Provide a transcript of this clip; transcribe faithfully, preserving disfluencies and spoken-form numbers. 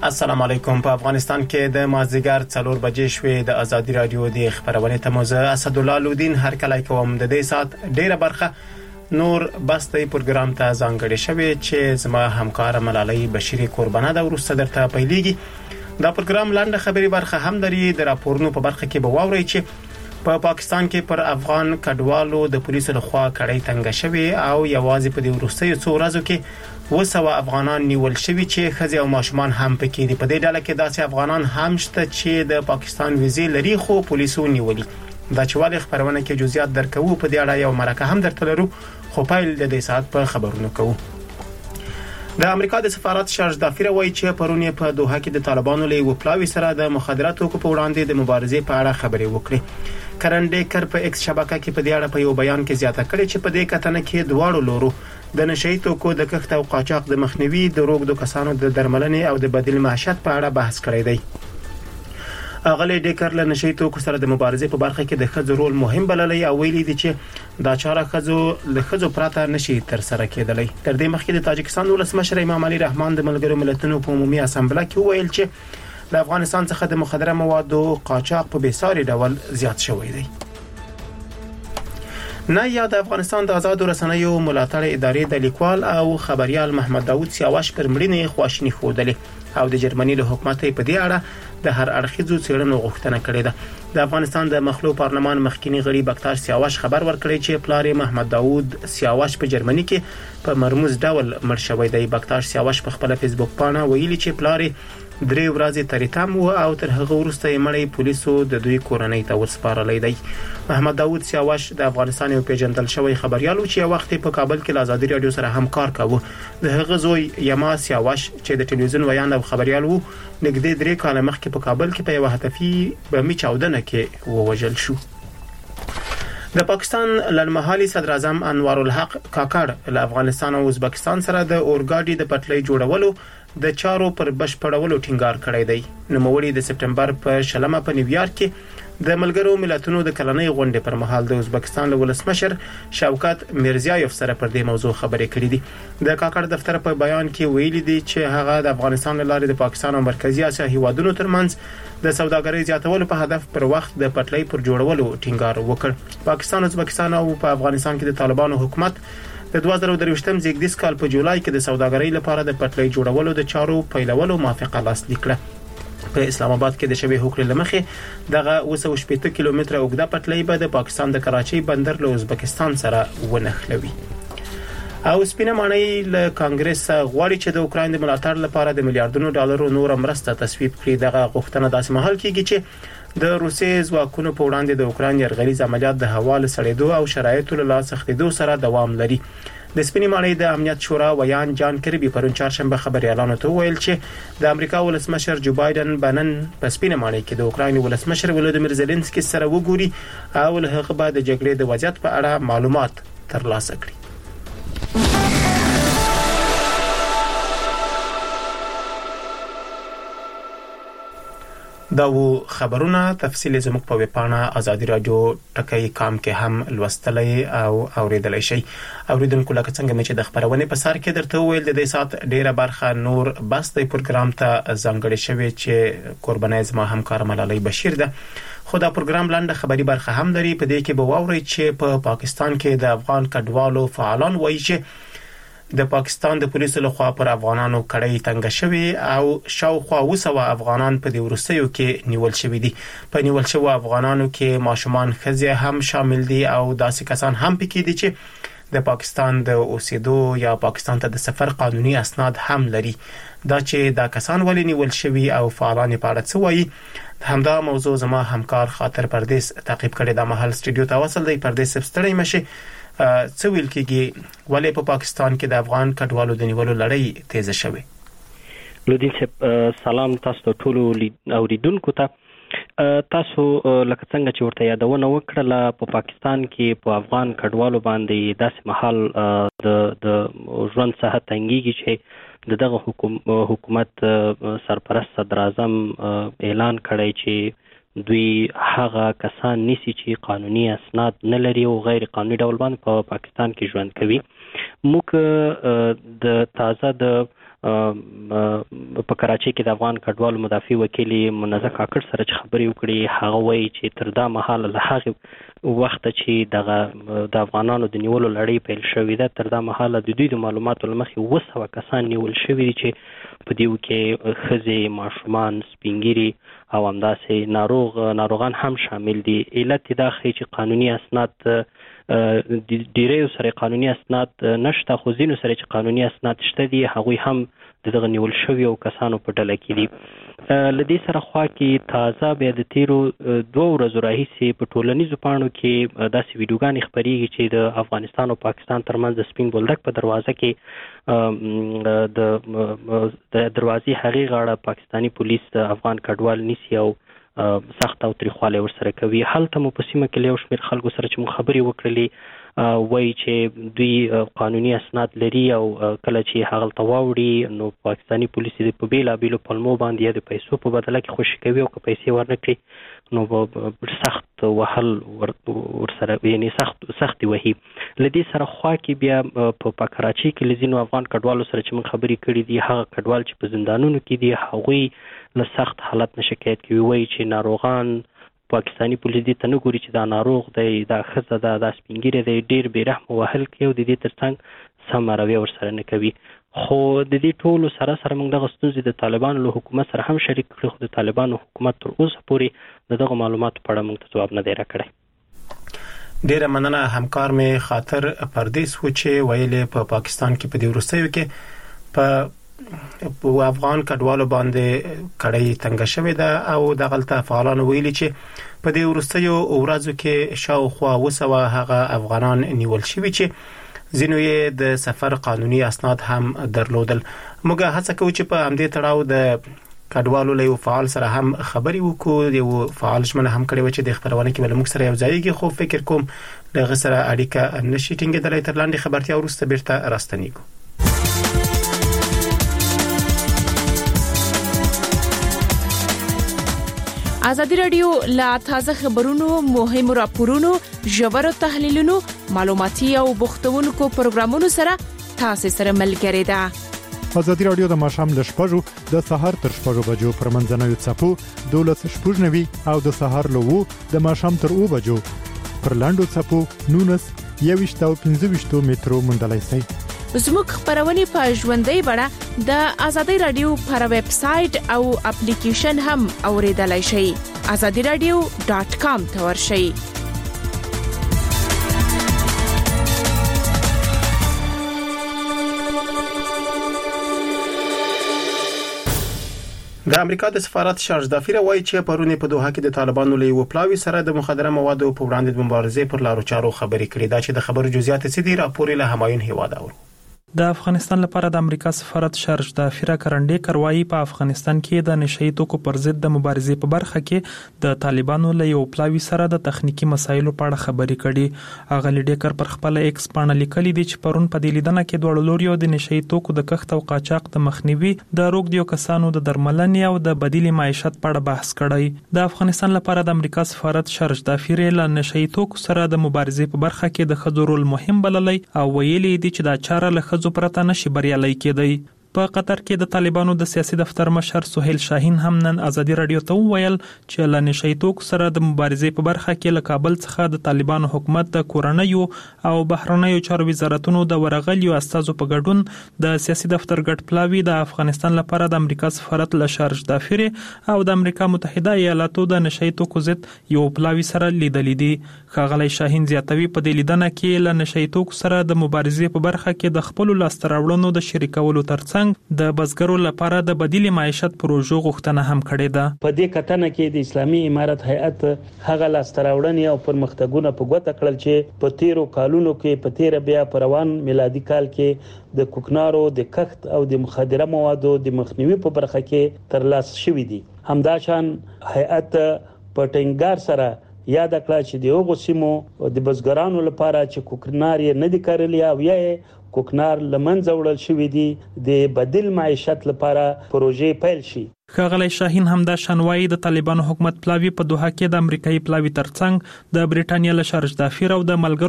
السلام علیکم. په افغانستان کې د مازدیګر څلور بجې شوې د ازادي رادیو د خبرونې تموزه اسد الله لودین هر کله کوم د دې سات ډیره برخه نور بستې پروګرام ته ځانګړې شوی چې زما همکار ملالۍ بشيري قربانه د ورسته درته پیلېږي. دا پروګرام لاندې خبري برخه هم لري. د راپورونو په برخه کې به واورئ چې په پا پاکستان کې پر افغان کډوالو د پولیسو لخوا کړۍ تنګ شوی او یوازې په دې ورستیو څو ورځو کې وسوه افغانان نیول شوی چې خځې او ماشومان هم پکې دي. په دې ډله کې داسې افغانان هم شته چې د پاکستان ویزې لري خو پولیسو نیولي. دا چې ولې خبرونه کې جزئیات درکوو په دې اړه یو مرکه هم درته لرو خو پیل د دې ساعت په خبرونو کوو. د امریکا د سفارت شارج دافیر وایي چې پرونی په دوحه کې د طالبانو له وپلاوي سره د مخدراتو په وړاندې د مبارزې په اړه خبرې وکړي. کرنډیکر په ایکس شبکه کې په دې اړه په یو بیان کې زیاته کړې چې په دې کتنه کې دواړو لورو د نشئی توکو د کښت او قاچاق د مخنیوي د روغ د کسانو د درملنې او د بدیل معیشت په اړه بحث کړی دی. اغلی ډیکر له نشئی توکو سره د مبارزې په برخه کې د ښځو رول مهم بللی او ویلي دي چې دا چاره ښځو له ښځو پرته نشي تر سره کېدلی. تر دې مخکې د تاجکستان ولسمشر امام علي رحمان د ملګرو ملتونو په عمومي اسامبله کې وویل چې د افغانستان څخه د مخدره موادو قاچاق په بیساري ډول زیات شوی دی. نه یا د افغانستان د آزاد رسنیو ملاتړ ادارې د لیکوال او خبريال محمد داوود سیاوش پر مړینې خواشینی خوده او د جرمني له حکومت په دې اړه د هر اړخیزو څېړنو غوښتنه کړې ده. د افغانستان د مخلو پارلمان مخکینی غړي بکتار سیاوش خبر ورکړی چې پلار محمد داوود سیاوش په جرمني کې په مرموز ډول مړ شوی دی. بکتار سیاوش په خپل فیسبوک باندې ویلي چې پلار درې ورځې تریتم و او تر هغه وروسته یې مړی پولیسو د دوی کورنۍ ته وسپارلی دی. محمد داوود سیاوش د افغانستان یو پیژندل شوی خبريال و چې وخت په کابل کې له ازادي رادیو سره همکار کاوه. د هغه زوی یما سیاوش چې د ټلویزیون ویان او خبريال وو نږدې درې کاله مخکې په کابل کې په یو هدفي بمي چاودنه کې ووژل شو. د پاکستان لړمحالي صدر اعظم انوار الحق کاکړ له افغانستان او ازبکستان سره د اورګاډي د پټلۍ جوړولو د چارو پر بشپړولو ټینګار کړی دی. نوموړي د سپټمبر په شلمه په نیویارک کې د ملګرو ملتونو د کلنۍ غونډې پر مهال د ازبکستان له ولسمشر شوکت میرزیایف سره پر دې موضوع خبرې کړې دي. د کاکړ دفتر په بیان کې ویلي دي چې هغه د افغانستان لاره د پاکستان او مرکزی اسیا هیوادونو ترمنځ د سوداګرۍ زیاتولو په هدف پر وخت د پټلۍ پر جوړولو ټینګار وکړ. پاکستان ازبکستان او په افغانستان کې د طالبانو حکومت د دوه زره درویشتم زیږدیز کال په جولای کې د سوداګرۍ لپاره د پټلۍ جوړولو د چارو پیلولو موافقه لاسلیک کړه. په اسلام آباد کې د شبي حقوق لمخې دغه اوسه شپږ کیلومتره اوږده پټلۍ به د پاکستان د کراچۍ بندر له ازبکستان سره ونښلوي. او سپینه مانای له کانګرس غواړي چې د اوکرين د ملاتړ لپاره د میلیارډونو ډالرو نور مرسته تصویب کړي. دغه غوښتنه داسې مهال کېږي چې د روسي ځواکونو په وړاندې د اوکرين یرغلیز عملیات د حواله سړېدو او شرایطو له لاسه خېدو سره دوام لري. د سپینې مانای د امنیت شورا ویان جان کربي پرون چهارشنبه خبريالانو ته ویل چې د امریکا ولسمشر جو بایدن بنن په سپینې مانای کې د اوکرين ولسمشر ولودیمیر زيلنسکي سره وګوري او له هغه بعد د جګړې د وضعیت په اړه معلومات ترلاسه کړي. دا و خبرونه تفصیل زموږ په ویبپاڼه ازادي رادیو ټکی کام کې هم لوستلای او اوریدلای شئ. اوریدونکو لکه څنګه چې د خبرونه په سر کې درته ویل د دې سات ډیره برخه نور بس د پروګرام ته ځانګړی شوی چې قربانای زما همکار ملالۍ بشیر ده. خو دا پروګرام لاندې خبري برخه هم لري. په دې کې به واورئ چې په پا پاکستان کې د افغان کډوالو فعالان وایي چې د پاکستان د پولیسو لخوا پر افغانانو کړۍ تنګ شوی او شاوخوا وسوه افغانان په دې ورستیو کې نیول شوی دي. په نیول شوی افغانانو کې ماشومان ښځې هم شامل دي او داسې کسان هم پکې دي چې د پاکستان د اوسېدو یا پاکستان ته د سفر قانوني اسناد هم لري. دا چې دا کسان ولې نیول شوی او فعالان په اړه څه وایي همدا موضوع زما همکار خاطر پردیس تعقیب کړي. د محل سټوډیو ته وصل دی. پردیس ستړی مشه څه ویل کېږي ولې په پاکستان کې د افغان کډوالو د نیولو لړۍ تیز شوه؟ لودین صاحب سلام تاسو ټول اوریدونکو ته. تاسو لکه څنګه چې ورته یادونه وکړه په پاکستان کې په افغان کډوالو باندې داسې محل د د ژوند څخه تنګيږي چې دغه حکومت سرپرست صدر اعظم اعلان کړی چې دوی هغه کسان نیسی چې قانوني اسناد نه لري او غیر قانوني ډول باندې په پاکستان کې ژوند کوي. موږ د تازه د په کراچي کې د افغان کډوالو مدافع وکیل منزه کاکړ سره خبرې وکړې، هغه وایي چې تر دا مهاله له هغه وخت چې د د افغانانو د نیولو لړۍ پیل شوې ده، تر دا مهاله د دوی د معلوماتو له مخې اوه سوه کسان نیول شوي دي چې په دې کې ښځې، ماشومان، سپینګیري او همداسې ناروغ ناروغان هم شامل دي. علت دا ښیي چې قانوني اسناد ډیریو سره قانوني اسناد نشته، خو ځینو سره چې قانوني اسناد شته دي هغوی هم د دغه نیول شویو کسانو په ډله کې دي. له دې سره خوا کې تازه بیا د تیرو دوه ورځو راهیسې په ټولنیزو پاڼو کې داسې ویډیوګانې خپرېږي چې د افغانستان او پاکستان ترمنځ د سپین بولدک په دروازه کې د دروازې هغې غاړه پاکستاني پولیس د افغان کډوال نیسي او سخت او تریخوالی ورسره کوي. هلته مو په سیمه کې له یو شمېر خلکو سره چې موږ خبرې وکړلې وایي چې دوی قانوني اسناد لري او کله چې هغلته واوړي نو پاکستاني پولیس یې په بېلابېلو پلمو باندې یا د پیسو په بدله کې خوشي کوي او که پیسې ورنه کړي نو سخت وهل ورسره یعنې سخت سختې وهي. له دې سره خوا کې بیا په کراچي کې له ځینو افغان کډوالو سره چې موږ خبرې کړي دي، هغه کډوال چې په زندانونو کې دي هغوی له سخت حالت نه شکایت کوي، وایي چې ناروغان پاکستاني پولیس دې ته نه ګوري چې دا ناروغ دی، دا ښځه ده، دا سپینګیری دی، ډېر بې رحمه وهل کوي او د دې تر څنګ سمه رویه ورسره نه کوي. خو د دې ټولو سره سره موږ دغه ستونزې د طالبانو له حکومت سره هم شریک کړي، خو د طالبانو حکومت تر اوسه پورې د دغه معلوماتو په اړه موږ ته ځواب نه دی راکړی. ډیره مننه همکار مې خاطر پردیس و چې ویلې په پاکستان کې په دې وروستیو کې په په افغان کډوالو باندې کړۍ تنګ شوې ده او د غلطه فعالانو ویلي چې په دې وروستیو ورځو کې شاوخوا وسوه هغه افغانان نیول شوي چې ځینو یې د سفر قانوني اسناد هم درلودل. موږ هڅه کوو چې په همدې تړاو د کډوالو له یو فعال سره هم خبرې وکړو، یو فعال ژمنه هم کړې و چې د خبرونه کې بل موږ سره یو ځایږي، خو فکر کوم دغه سره اړیکه نشي ټینګېدلی. تر لاندې خبرتیا وروسته بیرته راستنیږو. ازادي رادیو لا تازه خبرونو، مهمو راپورونو، ژورو تحلیلونو، معلوماتي او بوختونکو پروګرامونو سره تاسو سره ملګری ده. ازادي رادیو د ماښام له شپږو د سهار تر شپږو بجو پر منځنوي څپو دولس شپږ نوي او د سهار له وو د ماښام تر اوه بجو پر لاندو څپو نونس یويشت او پنځه ویشت میټرو موندلای شئ. زموږ خبرونه په ژوندۍ بڼه د ازادي رادیو پر ویب سټ او اپلیکیشن هم اوریدلای شئ. azadi radio dot com ته ورشئ. د امریکا د سفارت شارج دافیر وایي چې پرونی په دوحه کې د طالبانو له یو پلاوي سره د مخدره موادو په وړاندې د مبارزې پر لارو چارو خبرې کړې. دا چې د خبرو جزئیات څه دي راپور له همایون هیواد اورو. د افغانستان لپاره د امریکا سفارت شارج دافیر کرنډي کروایی په افغانستان کې د نشئی توکو پر ضد د مبارزې په برخه کې د طالبانو له یو پلاوي سره د تخنیکی مسایلو په اړه خبرې کړي. اغه لیډیکر پر خپل ایکس باندې لیکلي دي چې پرون په دې لیدنه کې دوه لوريو د نشئی توکو د کښت او قاچاق د مخنیوي، د روغ دیو کسانو د درملنې او د بدیل معیشت په اړه بحث کړي. د افغانستان لپاره د امریکا سفارت شارج دافیر له نشئی توکو سره د مبارزې په برخه کې د خځو رول مهم بللی او ویلي دي چې دا چاره له خځو پرته نشي بریالي کېدی. په قطر کې د طالبانو د سیاسي دفتر مشر سهیل شاهین هم نن ازادي رادیو ته وویل چې له نشئی توکو سره د مبارزې په برخه کې له کابل څخه د طالبانو حکومت د کورنیو او بهرنیو چارو وزارتونو د ورغلیو استازو په ګډون د سیاسي دفتر ګډ پلاوی د افغانستان لپاره د امریکا سفارت له شارج دافیر او د امریکا متحده ایالاتو د نشئی توکو ضد یو پلاوی سره لیدلې دي. ښاغلی شاهین زیاتوي په دې لیدنه کې له نشئی توکو سره د مبارزې په برخه کې د خپل لاستراوړنو د شریکولو ترڅنګ د بزګرو لپاره د بدیل معیشت پروژو غوښتنه هم کړې ده. په دې کتنه کې د اسلامي امارت هیئت هغه لاستراوړنې او پرمختګونه په ګوته کړل چې په تیرو کالونو کې په تیر بیا پروان میلادي کال کې د کوکنارو د کښت او د مخدره موادو د مخنیوي په برخه کې ترلاسه شوې دي. همداشان هیئت په ټینګار سره یاد کړه چې د هغو سیمو د بزګرانو لپاره چې کوکنار یې نه دي کرلی او یا کوکنار لمنځه وړل شوی دي د بدیل معیشت لپاره پروژې پیل شي. ښاغلی شاهین همدا شنوایی د طالبانو حکومت پلاوی په دوحه کې د امریکایي پلاوی ترڅنګ د بریټانیا له شارج دافیر او د ملګرو